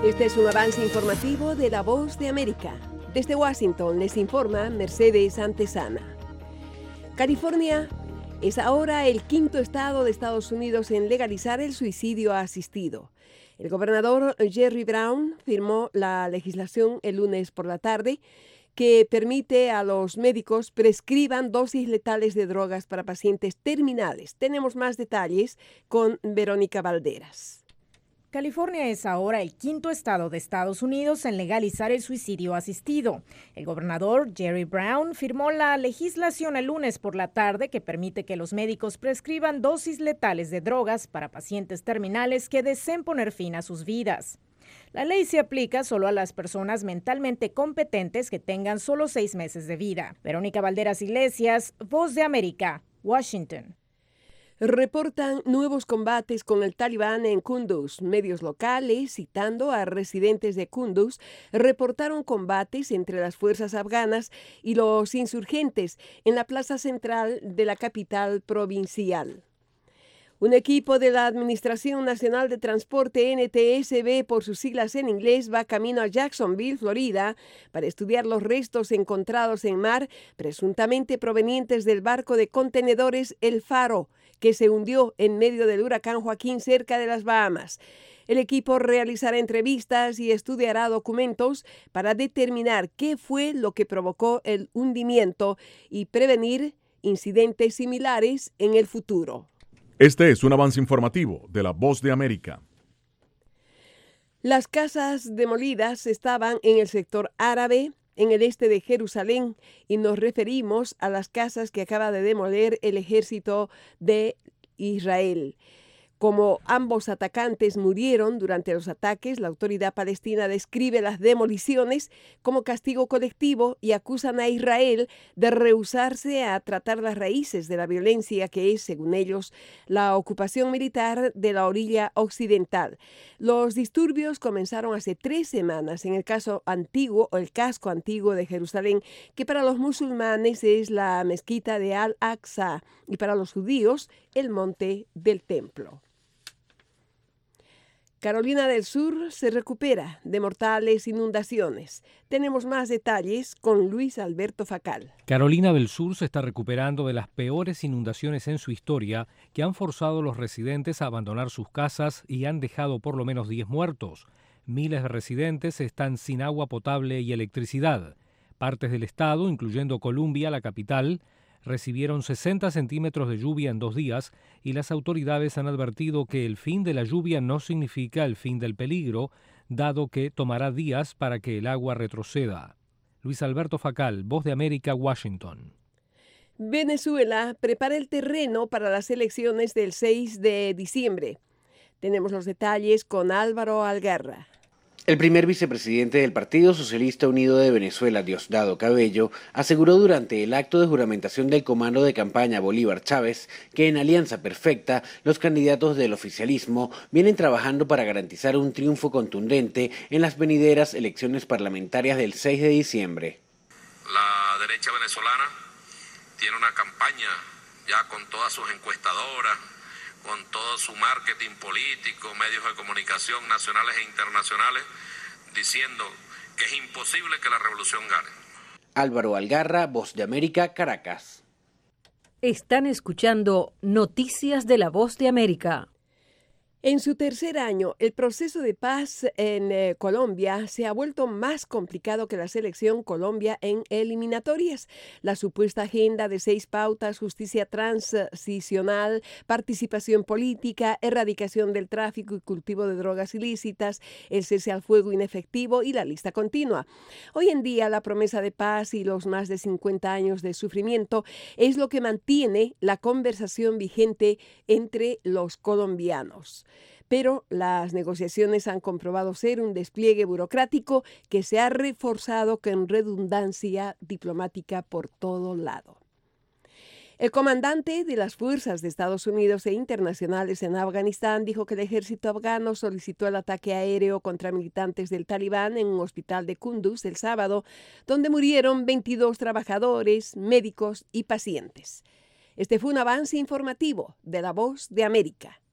Este es un avance informativo de La Voz de América. Desde Washington les informa Mercedes Antesana. California es ahora el quinto estado de Estados Unidos en legalizar el suicidio asistido. El gobernador Jerry Brown firmó la legislación el lunes por la tarde que permite a los médicos prescriban dosis letales de drogas para pacientes terminales. Tenemos más detalles con Verónica Valderas. California es ahora el quinto estado de Estados Unidos en legalizar el suicidio asistido. El gobernador Jerry Brown firmó la legislación el lunes por la tarde que permite que los médicos prescriban dosis letales de drogas para pacientes terminales que deseen poner fin a sus vidas. La ley se aplica solo a las personas mentalmente competentes que tengan solo 6 meses de vida. Verónica Valderas Iglesias, Voz de América, Washington. Reportan nuevos combates con el Talibán en Kunduz. Medios locales, citando a residentes de Kunduz, reportaron combates entre las fuerzas afganas y los insurgentes en la plaza central de la capital provincial. Un equipo de la Administración Nacional de Transporte NTSB, por sus siglas en inglés, va camino a Jacksonville, Florida, para estudiar los restos encontrados en mar, presuntamente provenientes del barco de contenedores El Faro, que se hundió en medio del huracán Joaquín cerca de las Bahamas. El equipo realizará entrevistas y estudiará documentos para determinar qué fue lo que provocó el hundimiento y prevenir incidentes similares en el futuro. Este es un avance informativo de La Voz de América. Las casas demolidas estaban en el sector árabe, en el este de Jerusalén, y nos referimos a las casas que acaba de demoler el ejército de Israel. Como ambos atacantes murieron durante los ataques, la autoridad palestina describe las demoliciones como castigo colectivo y acusan a Israel de rehusarse a tratar las raíces de la violencia que es, según ellos, la ocupación militar de la orilla occidental. Los disturbios comenzaron hace 3 semanas en el casco antiguo de Jerusalén, que para los musulmanes es la mezquita de Al-Aqsa y para los judíos el monte del templo. Carolina del Sur se recupera de mortales inundaciones. Tenemos más detalles con Luis Alberto Facal. Carolina del Sur se está recuperando de las peores inundaciones en su historia que han forzado a los residentes a abandonar sus casas y han dejado por lo menos 10 muertos. Miles de residentes están sin agua potable y electricidad. Partes del estado, incluyendo Columbia, la capital, recibieron 60 centímetros de lluvia en 2 días y las autoridades han advertido que el fin de la lluvia no significa el fin del peligro, dado que tomará días para que el agua retroceda. Luis Alberto Facal, Voz de América, Washington. Venezuela prepara el terreno para las elecciones del 6 de diciembre. Tenemos los detalles con Álvaro Algarra. El primer vicepresidente del Partido Socialista Unido de Venezuela, Diosdado Cabello, aseguró durante el acto de juramentación del comando de campaña Bolívar Chávez que en alianza perfecta los candidatos del oficialismo vienen trabajando para garantizar un triunfo contundente en las venideras elecciones parlamentarias del 6 de diciembre. La derecha venezolana tiene una campaña ya con todas sus encuestadoras, con todo su marketing político, medios de comunicación nacionales e internacionales, diciendo que es imposible que la revolución gane. Álvaro Algarra, Voz de América, Caracas. Están escuchando Noticias de la Voz de América. En su tercer año, el proceso de paz en Colombia se ha vuelto más complicado que la selección Colombia en eliminatorias. La supuesta agenda de 6 pautas, justicia transicional, participación política, erradicación del tráfico y cultivo de drogas ilícitas, el cese al fuego inefectivo y la lista continua. Hoy en día, la promesa de paz y los más de 50 años de sufrimiento es lo que mantiene la conversación vigente entre los colombianos. Pero las negociaciones han comprobado ser un despliegue burocrático que se ha reforzado con redundancia diplomática por todo lado. El comandante de las fuerzas de Estados Unidos e internacionales en Afganistán dijo que el ejército afgano solicitó el ataque aéreo contra militantes del Talibán en un hospital de Kunduz el sábado, donde murieron 22 trabajadores, médicos y pacientes. Este fue un avance informativo de La Voz de América.